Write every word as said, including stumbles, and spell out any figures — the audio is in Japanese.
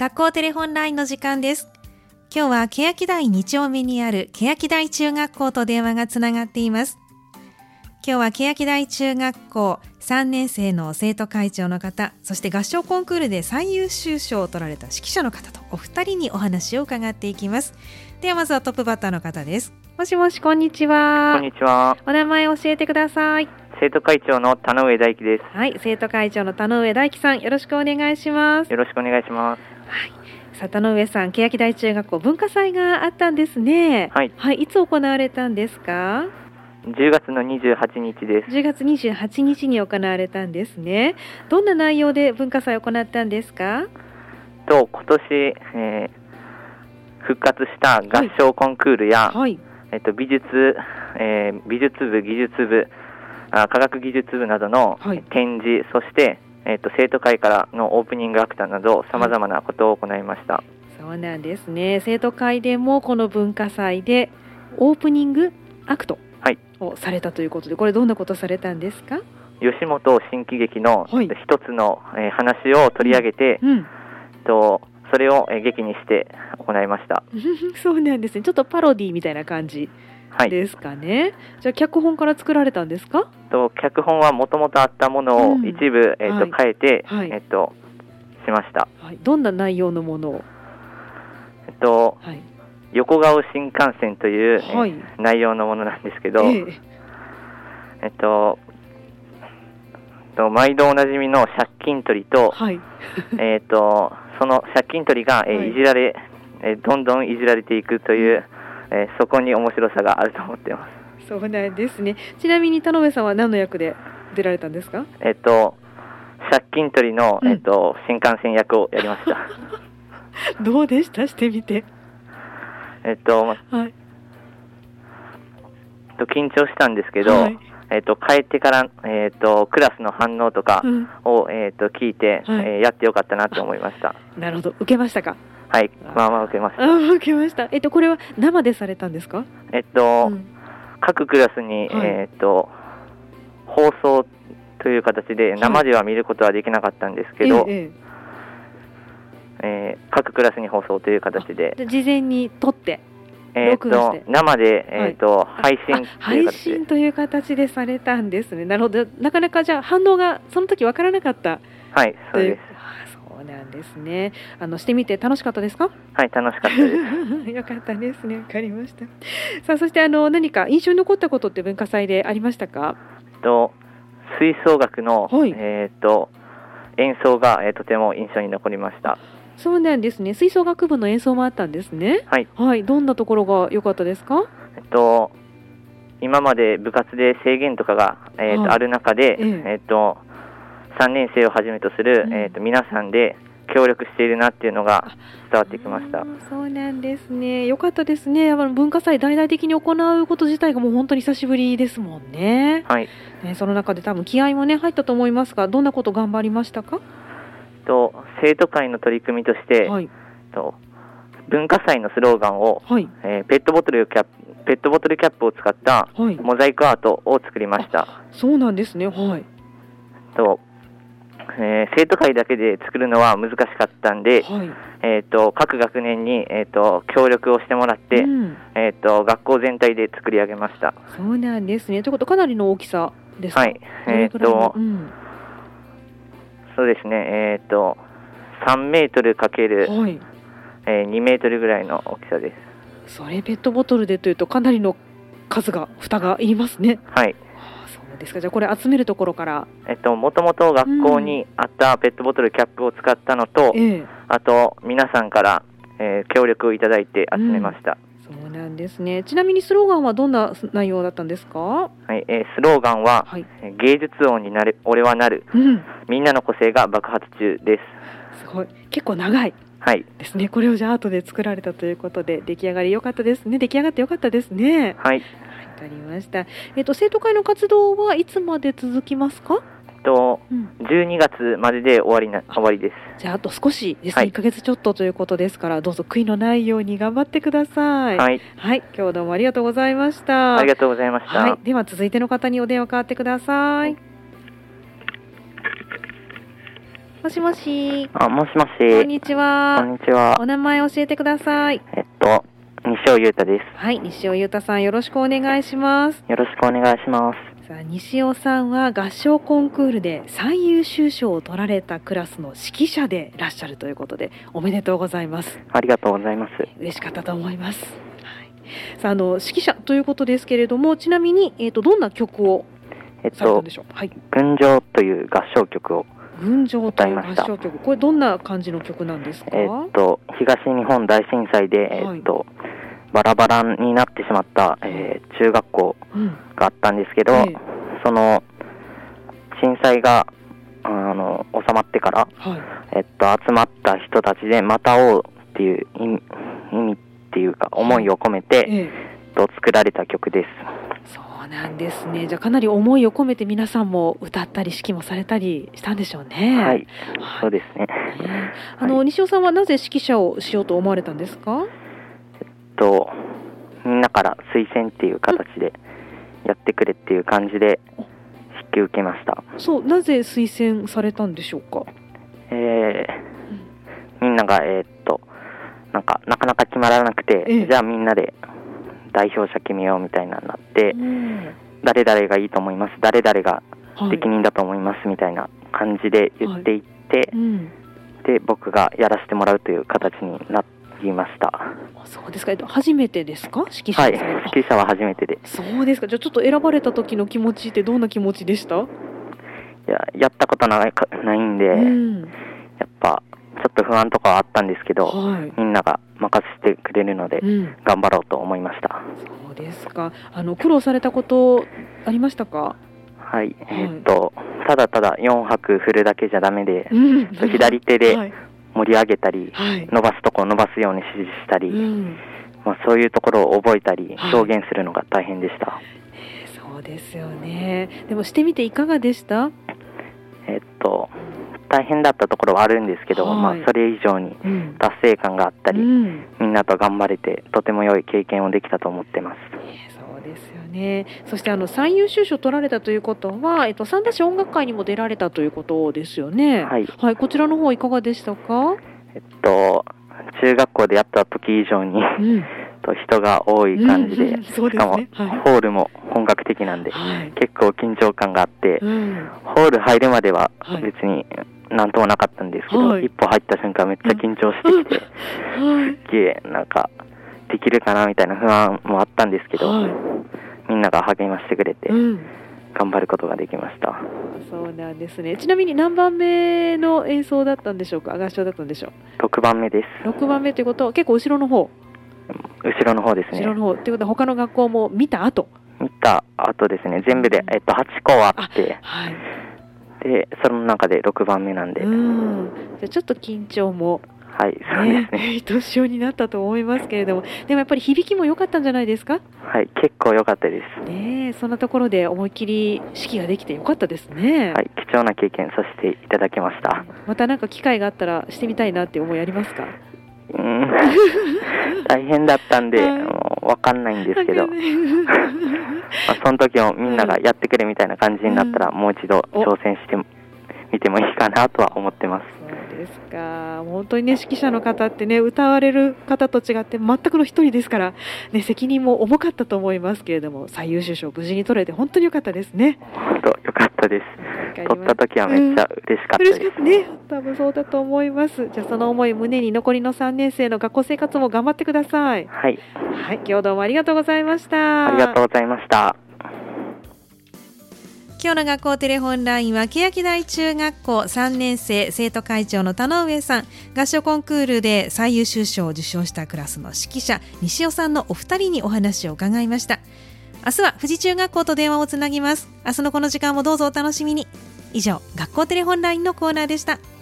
学校テレホンラインの時間です。今日は欅台に丁目にある欅台中学校と電話がつながっています。今日は欅台中学校さんねん生の生徒会長の方、そして合唱コンクールで最優秀賞を取られた指揮者の方とお二人にお話を伺っていきます。ではまずはトップバッターの方です。もしもし、こんにちは。 こんにちは。 お名前教えてください。 生徒会長の田上大樹です。 はい、生徒会長の田上大樹さん、よろしくお願いします。 よろしくお願いします。 はい、さあ田上さん、欅台中学校文化祭があったんですね。 はい、 はい、いつ行われたんですか？ じゅうがつのにじゅうはちにちです。 じゅうがつにじゅうはちにちに行われたんですね。どんな内容で文化祭を行ったんですか？ と今年、えー、復活した合唱コンクールや、 はい、 えっと、美術、えー、美術部、技術部、あ科学技術部などの展示、はい、そして、えっと、生徒会からのオープニングアクトなどさまざまなことを行いました。はい、 そうなんですね。生徒会でもこの文化祭でオープニングアクトをされたということで、これどんなことされたんですか？ 吉本新喜劇の一つの、はい、話を取り上げて、うんうん、とそれを劇にして行いました。 そうなんですね。ちょっとパロディみたいな感じですかね。はい、じゃあ脚本から作られたんですか？ と脚本はもともとあったものを一部、うんえーとはい、変えて、はいえーと、しました。 はい、どんな内容のものを？ えっと、はい横顔新幹線という、はい、内容のものなんですけど、えー、えっと、と毎度おなじみの借金取りと、はい、えっとその借金取りが、えーはい、いじられ、えー、どんどんいじられていくという、えー、そこに面白さがあると思っています。 そうなんですね。ちなみに田上さんは何の役で出られたんですか？ えっと借金取りの、えっと、新幹線役をやりました。 どうでした？してみて。 えっと、はい、と緊張したんですけど、はい、えっと、帰ってから、えっと、クラスの反応とかを、うん、えっと、聞いて、はいえー、やってよかったなと思いました。 なるほど。受けましたか？ はい、まあまあ受けました。 あ受けました。えっと、これは生でされたんですか？ えっと、うん、各クラスに、はい、えっと、放送という形で生では見ることはできなかったんですけど、はいえええー、各クラスに放送という形で事前に撮ってえー、と生で、えー、と配信という形で配信という形でされたんですね。なるほど。なかなかじゃあ反応がその時わからなかった。 はいそうです。 そうなんですね。あのしてみて楽しかったですか？ はい楽しかったです。 よかったですね。わかりました。さあそしてあの何か印象に残ったことって文化祭でありましたか？ と吹奏楽の、はいえー、と演奏が、えー、とても印象に残りました。 そうなんですね。吹奏楽部の演奏もあったんですね。 はい、 はい、どんなところが良かったですか？ えっと今まで部活で制限とかが、えーとはい、ある中で、えーえー、とさんねん生をはじめとする、うんえー、と皆さんで協力しているなっていうのが伝わってきました。 そうなんですね。良かったですね。文化祭大々的に行うこと自体がもう本当に久しぶりですもんね。 はい、 ねその中で多分気合もね入ったと思いますが、どんなこと頑張りましたか？ と生徒会の取り組みとして、はい、と文化祭のスローガンを、はいえー、ペットボトルキャップペットボトルキャップを使ったモザイクアートを作りました。 はい、そうなんですね。はい。 と、えー、生徒会だけで作るのは難しかったんで、はいえー、と各学年に、えー、と協力をしてもらって、うんえー、と学校全体で作り上げました。 そうなんですね。ということかなりの大きさですか？ はい。えー、と、うんそうですね、えー、とさんメートルかける、はいえー、にメートルぐらいの大きさです。 それペットボトルでというとかなりの数が蓋がいりますね。 はい。 あそうですか。じゃあこれ集めるところから、 えっと、もともと学校にあったペットボトルキャップを使ったのと、うん、あと皆さんから、えー、協力をいただいて集めました。 うん、そうなんですね。ちなみにスローガンはどんな内容だったんですか？ はい、えー、スローガンは、はい、芸術王になる俺はなる、うん、みんなの個性が爆発中です。 すごい。結構長いはいですね。これをじゃあ後で作られたということで出来上がり良かったですね。出来上がって良かったですね。 はい。わかりました。えっと生徒会の活動はいつまで続きますか？ と、うん、じゅうにがつまでで終わりな終わりです。 じゃああと少しですね、はい、いっかげつちょっとということですから、どうぞ悔いのないように頑張ってください。 はい、 はい、今日どうもありがとうございました。 ありがとうございました。 はい、では続いての方にお電話代わってください。 もしもし。 あ、もしもし。 こんにちは。 こんにちは。 お名前教えてください。 えっと、西尾優太です。 はい、西尾優太さん、よろしくお願いします。 よろしくお願いします。 さあ、西尾さんは合唱コンクールで最優秀賞を取られたクラスの指揮者でいらっしゃるということで、おめでとうございます。 ありがとうございます。 嬉しかったと思います。はい、さあ、あの指揮者ということですけれども、ちなみに、えー、とどんな曲をされたんでしょう。えっと、はい、 群青という合唱曲を群青という合唱曲、これどんな感じの曲なんですか。 えっと、東日本大震災で、えっとはいバラバラになってしまった、えー、中学校があったんですけど、うんええ、その震災があの収まってから、はいえっと、集まった人たちでまた会おうっていう意味、意味っていうか思いを込めて、ええ、と作られた曲です。 そうなんですね。じゃあかなり思いを込めて皆さんも歌ったり指揮もされたりしたんでしょうね。 はい、はい、そうですね。 ねあの、はい、西尾さんはなぜ指揮者をしようと思われたんですか。 とみんなから推薦っていう形でやってくれっていう感じで引き受けました。 そう、なぜ推薦されたんでしょうか。 えー、みんながえー、っとなんかなかなか決まらなくて、ええ、じゃあみんなで代表者決めようみたいなになって、うん、誰々がいいと思います、誰々が適任だと思いますみたいな感じで言っていって、はいうん、で僕がやらせてもらうという形になっていました。 そうですか。初めてですか、指揮者。 はい、指揮者は初めてで。 そうですか。じゃあちょっと選ばれた時の気持ちってどんな気持ちでした。 いや、やったことないかないんで、うん、やっぱちょっと不安とかはあったんですけど、はい、みんなが任せてくれるので、うん、頑張ろうと思いました。 そうですか。あの苦労されたことありましたか。 はい、えー、っとただただよん拍振るだけじゃダメで、うん、左手で、はい盛り上げたり、はい、伸ばすところ伸ばすように指示したり、うんまあ、そういうところを覚えたり、はい、表現するのが大変でした。 えー、そうですよね。でもしてみていかがでした。 えっと大変だったところはあるんですけど、はいまあ、それ以上に達成感があったり、うん、みんなと頑張れてとても良い経験をできたと思ってます。 えー、そうですよね。そしてあの最優秀賞を取られたということは、えっと、三田市音楽会にも出られたということですよね。はい、はい、こちらの方いかがでしたか。 えっと中学校でやった時以上に、うん、と人が多い感じで、うんそうですね、しかも、はい、ホールも本格的なんで、はい、結構緊張感があって、うん、ホール入るまでは別になんともなかったんですけど、はい、一歩入った瞬間めっちゃ緊張してきて、うん、すっげえなんかできるかなみたいな不安もあったんですけど、はい、みんなが励ましてくれて、うん、頑張ることができました。 そうなんですね。ちなみに何番目の演奏だったんでしょうか。合唱だったんでしょう。 ろくばんめです。 ろくばんめということは結構後ろの方。 後ろの方ですね。 後ろの方ということは他の学校も見た後。 見た後ですね。全部で、えっと、はちこあって、はい、でその中でろくばんめなんで。うんじゃあちょっと緊張も。 はい、そうですね。 ね、ひとしおになったと思いますけれども、でもやっぱり響きも良かったんじゃないですか。 はい、結構良かったです。 ね、そんなところで思いっきり指揮ができて良かったですね。 はい、貴重な経験させていただきました。 またなんか機会があったらしてみたいなって思いありますか。 うん大変だったんで、はい、もう分かんないんですけど、まあその時もみんながやってくれみたいな感じになったら、うん、もう一度挑戦してみてもいいかなとは思ってます。 そうですか。本当にね、指揮者の方ってね、歌われる方と違って全くの一人ですから、ね、責任も重かったと思いますけれども、最優秀賞を無事に取れて本当に良かったですね。 本当良かったです。取った時はめっちゃ嬉しかったです。 うん、嬉しかったね。多分そうだと思います。じゃあその思い胸に残りのさんねん生の学校生活も頑張ってください。 はい。 はい、今日どうもありがとうございました。 ありがとうございました。 今日の学校テレホンラインは欅台中学校さんねん生生徒会長の田上さん、合唱コンクールで最優秀賞を受賞したクラスの指揮者西尾さんのお二人にお話を伺いました。明日は富士中学校と電話をつなぎます。明日のこの時間もどうぞお楽しみに。以上、学校テレホンラインのコーナーでした。